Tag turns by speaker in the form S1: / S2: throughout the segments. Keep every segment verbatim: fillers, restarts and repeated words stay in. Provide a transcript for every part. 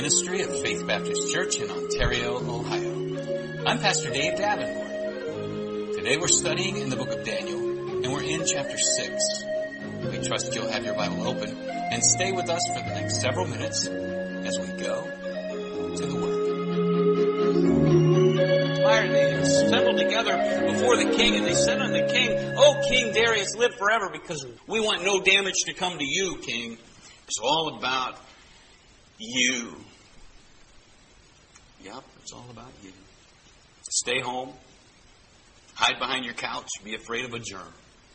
S1: ministry of Faith Baptist Church in Ontario, Ohio. I'm Pastor Dave Davenport. Today we're studying in the book of Daniel, and we're in chapter six. We trust you'll have your Bible open and stay with us for the next several minutes as we go to the Word. They assembled together before the king, and they said unto the king, "O King Darius, live forever, because we want no damage to come to you, king. It's all about you." Yep, it's all about you. Stay home. Hide behind your couch. Be afraid of a germ.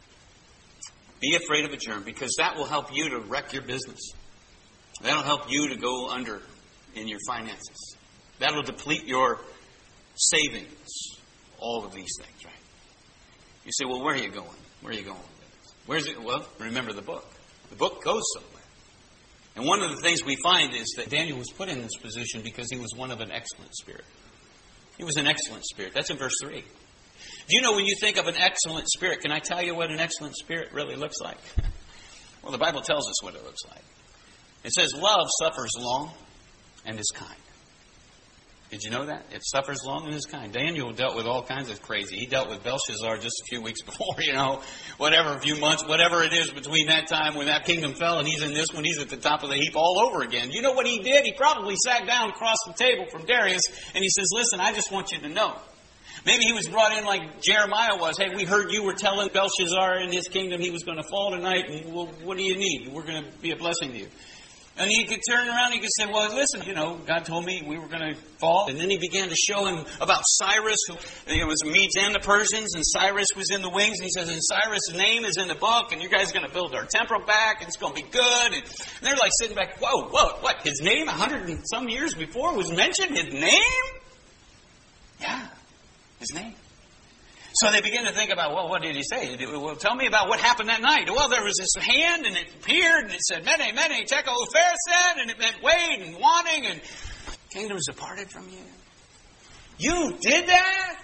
S1: Be afraid of a germ, because that will help you to wreck your business. That'll help you to go under in your finances. That'll deplete your savings. All of these things, right? You say, well, where are you going? Where are you going? Where's it? Well, remember the book. The book goes somewhere. And one of the things we find is that Daniel was put in this position because he was one of an excellent spirit. He was an excellent spirit. That's in verse three. Do you know, when you think of an excellent spirit, can I tell you what an excellent spirit really looks like? Well, the Bible tells us what it looks like. It says, love suffers long and is kind. Did you know that? It suffers long and is kind. Daniel dealt with all kinds of crazy. He dealt with Belshazzar just a few weeks before, you know, whatever, a few months, whatever it is between that time when that kingdom fell and he's in this one, he's at the top of the heap all over again. You know what he did? He probably sat down across the table from Darius and he says, listen, I just want you to know. Maybe he was brought in like Jeremiah was. Hey, we heard you were telling Belshazzar in his kingdom he was going to fall tonight, and well, what do you need? We're going to be a blessing to you. And he could turn around and he could say, well, listen, you know, God told me we were going to fall. And then he began to show him about Cyrus, who it was the Medes and the Persians, and Cyrus was in the wings. And he says, and Cyrus' name is in the book, and you guys are going to build our temple back, and it's going to be good. And they're like sitting back, whoa, whoa, what? His name a hundred and some years before was mentioned? His name? Yeah, his name. So they begin to think about, well, what did he say? Well, tell me about what happened that night. Well, there was this hand, and it appeared, and it said, Mene, Mene, Tekel, Upharsin, and it meant wait and wanting, and kingdoms departed from you. You did that?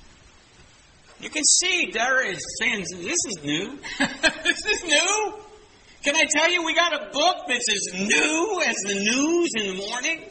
S1: You can see Darius saying, this is new. This is new. Can I tell you, we got a book that's as new as the news in the morning.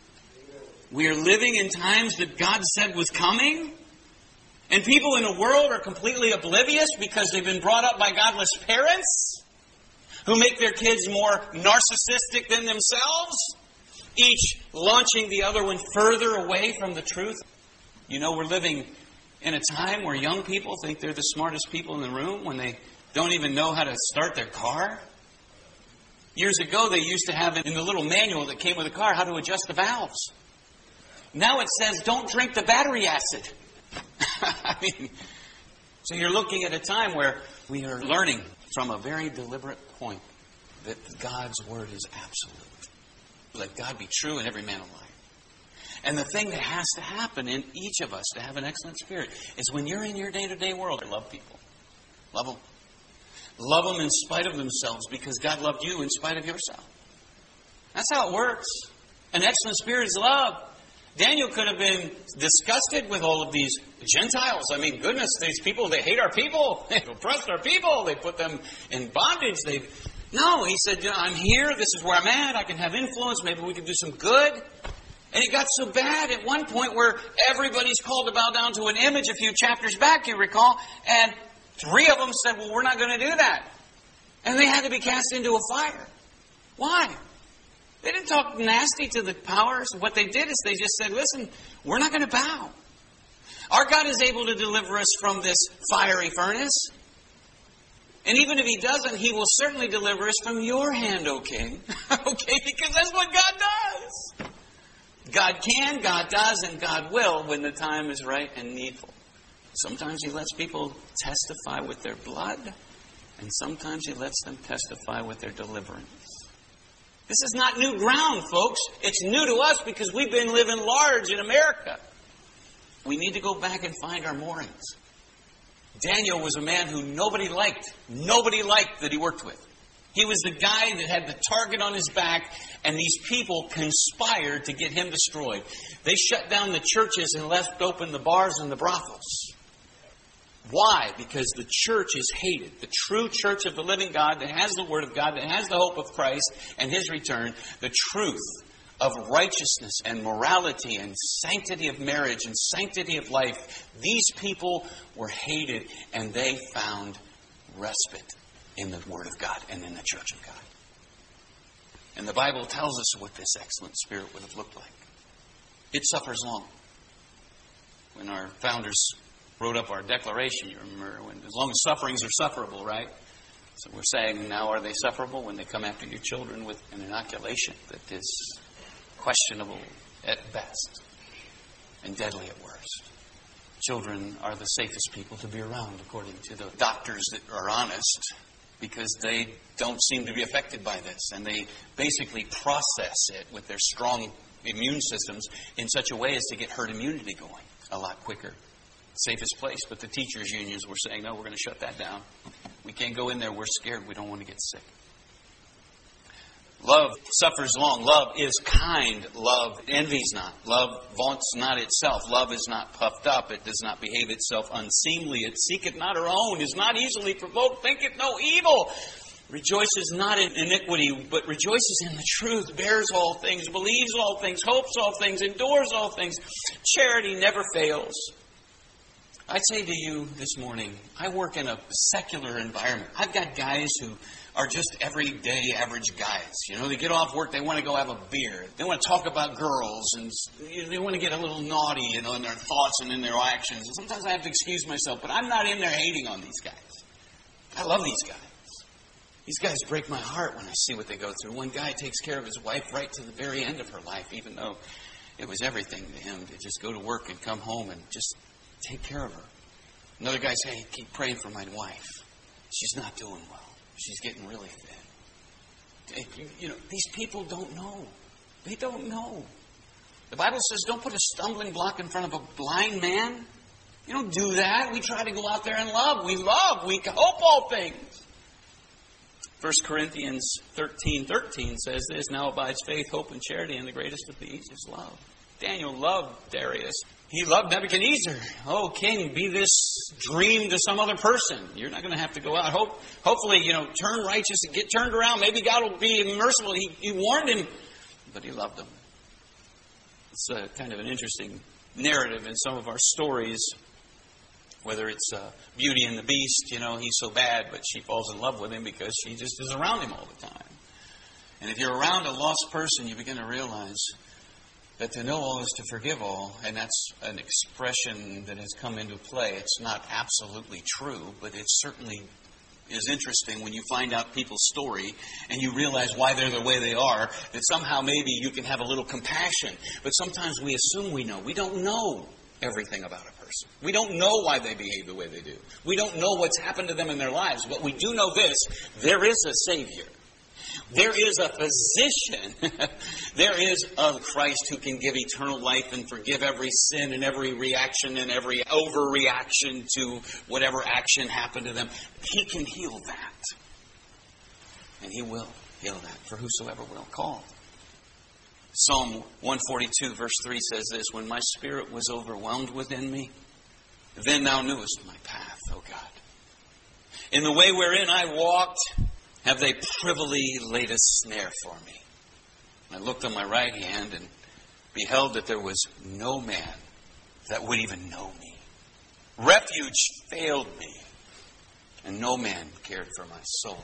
S1: We are living in times that God said was coming. And people in the world are completely oblivious because they've been brought up by godless parents who make their kids more narcissistic than themselves, each launching the other one further away from the truth. You know, we're living in a time where young people think they're the smartest people in the room when they don't even know how to start their car. Years ago, they used to have in the little manual that came with the car how to adjust the valves. Now it says, don't drink the battery acid. I mean, so you're looking at a time where we are learning from a very deliberate point that God's Word is absolute. Let God be true and every man a liar. And the thing that has to happen in each of us to have an excellent spirit is when you're in your day-to-day world, love people. Love them. Love them in spite of themselves because God loved you in spite of yourself. That's how it works. An excellent spirit is love. Daniel could have been disgusted with all of these Gentiles. I mean, goodness, these people, they hate our people. They oppress our people. They put them in bondage. They No, he said, I'm here. This is where I'm at. I can have influence. Maybe we can do some good. And it got so bad at one point where everybody's called to bow down to an image a few chapters back, you recall. And three of them said, well, we're not going to do that. And they had to be cast into a fire. Why? They didn't talk nasty to the powers. What they did is they just said, listen, we're not going to bow. Our God is able to deliver us from this fiery furnace. And even if He doesn't, He will certainly deliver us from your hand, O King. Okay, because that's what God does. God can, God does, and God will when the time is right and needful. Sometimes He lets people testify with their blood, and sometimes He lets them testify with their deliverance. This is not new ground, folks. It's new to us because we've been living large in America. We need to go back and find our moorings. Daniel was a man who nobody liked. Nobody liked that he worked with. He was the guy that had the target on his back, and these people conspired to get him destroyed. They shut down the churches and left open the bars and the brothels. Why? Because the church is hated. The true church of the living God that has the Word of God, that has the hope of Christ and His return, the truth of righteousness and morality and sanctity of marriage and sanctity of life, these people were hated, and they found respite in the Word of God and in the Church of God. And the Bible tells us what this excellent spirit would have looked like. It suffers long. When our founders wrote up our declaration, you remember, when, as long as sufferings are sufferable, right? So we're saying now, are they sufferable when they come after your children with an inoculation that is questionable at best and deadly at worst? Children are the safest people to be around, according to the doctors that are honest, because they don't seem to be affected by this. And they basically process it with their strong immune systems in such a way as to get herd immunity going a lot quicker. Safest place. But the teachers' unions were saying, no, we're going to shut that down. We can't go in there. We're scared. We don't want to get sick. Love suffers long. Love is kind. Love envies not. Love vaunts not itself. Love is not puffed up. It does not behave itself unseemly. It seeketh not her own. Is not easily provoked. Thinketh no evil. Rejoices not in iniquity, but rejoices in the truth. Bears all things. Believes all things. Hopes all things. Endures all things. Charity never fails. I'd say to you this morning, I work in a secular environment. I've got guys who are just everyday average guys. You know, they get off work, they want to go have a beer. They want to talk about girls, and they want to get a little naughty, you know, in their thoughts and in their actions. And sometimes I have to excuse myself, but I'm not in there hating on these guys. I love these guys. These guys break my heart when I see what they go through. One guy takes care of his wife right to the very end of her life, even though it was everything to him to just go to work and come home and just take care of her. Another guy says, hey, keep praying for my wife. She's not doing well. She's getting really thin. You know, these people don't know. They don't know. The Bible says don't put a stumbling block in front of a blind man. You don't do that. We try to go out there and love. We love. We hope all things. First Corinthians thirteen thirteen says this, now abides faith, hope, and charity, and the greatest of these is love. Daniel loved Darius. He loved Nebuchadnezzar. Oh, king, be this dream to some other person. You're not going to have to go out. Hope, hopefully, you know, turn righteous and get turned around. Maybe God will be merciful. He, he warned him, but he loved him. It's a kind of an interesting narrative in some of our stories. Whether it's uh, Beauty and the Beast, you know, he's so bad, but she falls in love with him because she just is around him all the time. And if you're around a lost person, you begin to realize that to know all is to forgive all, and that's an expression that has come into play. It's not absolutely true, but it certainly is interesting when you find out people's story and you realize why they're the way they are, that somehow maybe you can have a little compassion. But sometimes we assume we know. We don't know everything about a person. We don't know why they behave the way they do. We don't know what's happened to them in their lives. But we do know this: there is a Savior. There is a physician. There is a Christ who can give eternal life and forgive every sin and every reaction and every overreaction to whatever action happened to them. He can heal that. And He will heal that for whosoever will call. Psalm one forty-two verse three says this, when my spirit was overwhelmed within me, then thou knewest my path, O God. In the way wherein I walked, have they privily laid a snare for me. I looked on my right hand and beheld that there was no man that would even know me. Refuge failed me, and no man cared for my soul.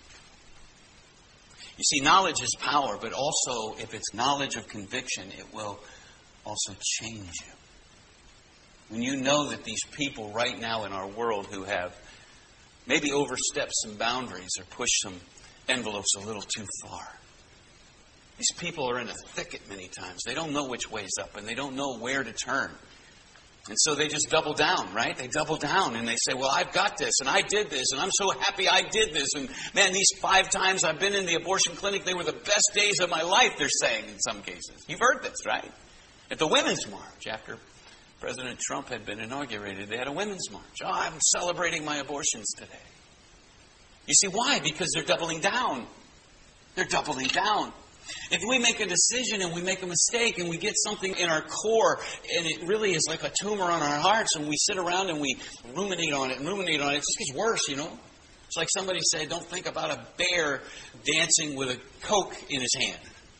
S1: You see, knowledge is power, but also if it's knowledge of conviction, it will also change you. When you know that these people right now in our world who have maybe overstepped some boundaries or pushed some envelopes a little too far. These people are in a thicket many times. They don't know which way's up and they don't know where to turn. And so they just double down, right? They double down and they say, well, I've got this and I did this and I'm so happy I did this. And man, these five times I've been in the abortion clinic, they were the best days of my life, they're saying in some cases. You've heard this, right? At the Women's March, after President Trump had been inaugurated, they had a women's march. Oh, I'm celebrating my abortions today. You see why? Because they're doubling down. They're doubling down. If we make a decision and we make a mistake and we get something in our core and it really is like a tumor on our hearts and we sit around and we ruminate on it and ruminate on it, it just gets worse, you know. It's like somebody said, don't think about a bear dancing with a Coke in his hand.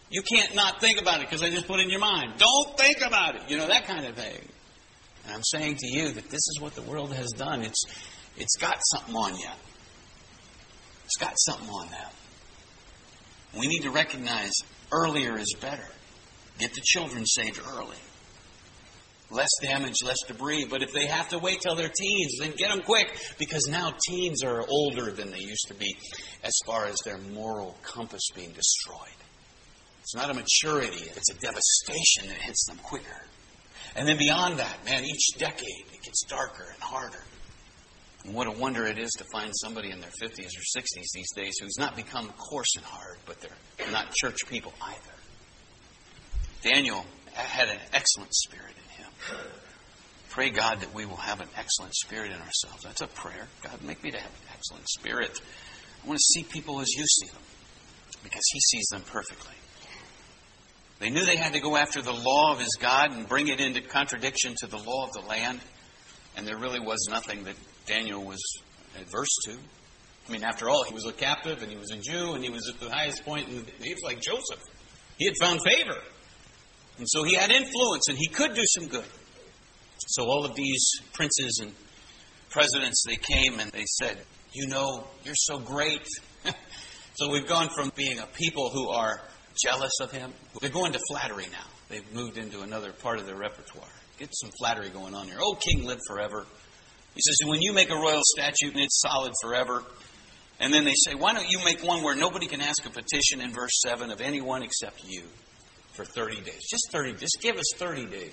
S1: You can't not think about it because I just put it in your mind. Don't think about it. You know, that kind of thing. And I'm saying to you that this is what the world has done. It's it's got something on you. It's got something on them. We need to recognize earlier is better. Get the children saved early. Less damage, less debris. But if they have to wait till they're teens, then get them quick. Because now teens are older than they used to be as far as their moral compass being destroyed. It's not a maturity. It's a devastation that hits them quicker. And then beyond that, man, each decade it gets darker and harder. And what a wonder it is to find somebody in their fifties or sixties these days who's not become coarse and hard, but they're not church people either. Daniel had an excellent spirit in him. Pray God that we will have an excellent spirit in ourselves. That's a prayer. God, make me to have an excellent spirit. I want to see people as you see them, because He sees them perfectly. They knew they had to go after the law of his God and bring it into contradiction to the law of the land. And there really was nothing that Daniel was adverse to. I mean, after all, he was a captive and he was a Jew and he was at the highest point. And he was like Joseph. He had found favor. And so he had influence and he could do some good. So all of these princes and presidents, they came and they said, you know, you're so great. So we've gone from being a people who are jealous of him. They're going to flattery now. They've moved into another part of their repertoire. Get some flattery going on here. Oh, king, live forever. He says, when you make a royal statute and it's solid forever, and then they say, why don't you make one where nobody can ask a petition in verse seven of anyone except you for thirty days? Just thirty. Just give us thirty days.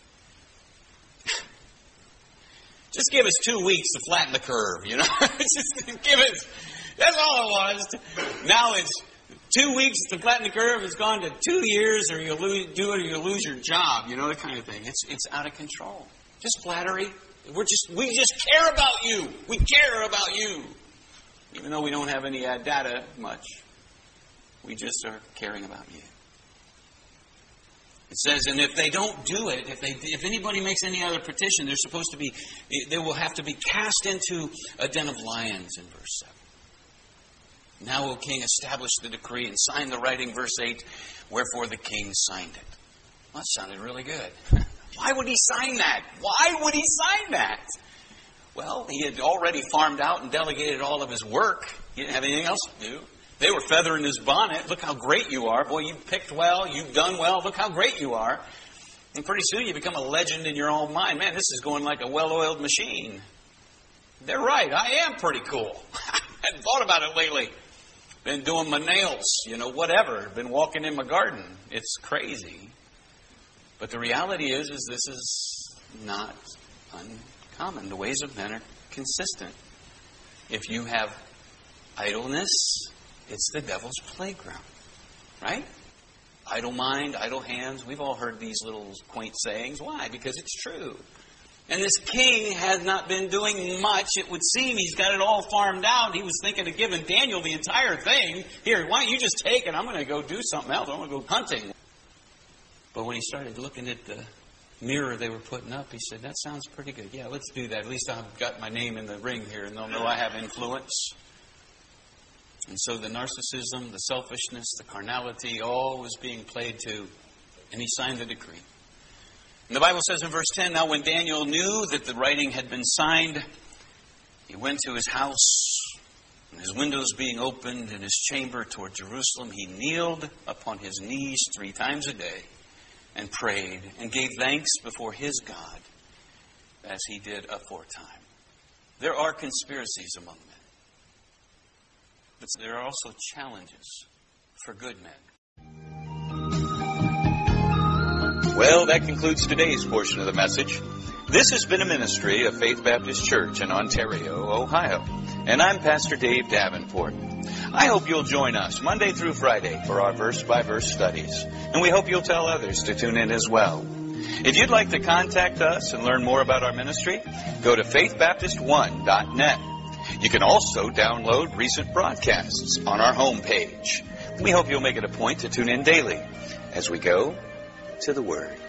S1: Just give us two weeks to flatten the curve, you know. Just give us. That's all it was. Now it's two weeks to flatten the curve has gone to two years, or you'll lose, do it, or you'll lose your job. You know, that kind of thing. It's it's out of control. Just flattery. We're just we just care about you. We care about you, even though we don't have any uh, data much. We just are caring about you. It says, and if they don't do it, if they if anybody makes any other petition, they're supposed to be they will have to be cast into a den of lions in verse seven. Now, O king, establish the decree and sign the writing, verse eight, wherefore the king signed it. Well, that sounded really good. Why would he sign that? Why would he sign that? Well, he had already farmed out and delegated all of his work. He didn't have anything else to do. They were feathering his bonnet. Look how great you are. Boy, you picked well. You've done well. Look how great you are. And pretty soon you become a legend in your own mind. Man, this is going like a well-oiled machine. They're right. I am pretty cool. I hadn't thought about it lately. Been doing my nails, you know, whatever. Been walking in my garden. It's crazy. But the reality is, is this is not uncommon. The ways of men are consistent. If you have idleness, it's the devil's playground. Right? Idle mind, idle hands. We've all heard these little quaint sayings. Why? Because it's true. And this king has not been doing much. It would seem he's got it all farmed out. He was thinking of giving Daniel the entire thing. Here, why don't you just take it? I'm going to go do something else. I'm going to go hunting. But when he started looking at the mirror they were putting up, he said, that sounds pretty good. Yeah, let's do that. At least I've got my name in the ring here, and they'll know I have influence. And so the narcissism, the selfishness, the carnality, all was being played to. And he signed the decree. And the Bible says in verse ten, now when Daniel knew that the writing had been signed, he went to his house, and his windows being opened in his chamber toward Jerusalem, he kneeled upon his knees three times a day and prayed and gave thanks before his God as he did aforetime. There are conspiracies among men, but there are also challenges for good men. Well, that concludes today's portion of the message. This has been a ministry of Faith Baptist Church in Ontario, Ohio. And I'm Pastor Dave Davenport. I hope you'll join us Monday through Friday for our verse-by-verse studies. And we hope you'll tell others to tune in as well. If you'd like to contact us and learn more about our ministry, go to faith baptist one dot net. You can also download recent broadcasts on our homepage. We hope you'll make it a point to tune in daily as we go to the Word.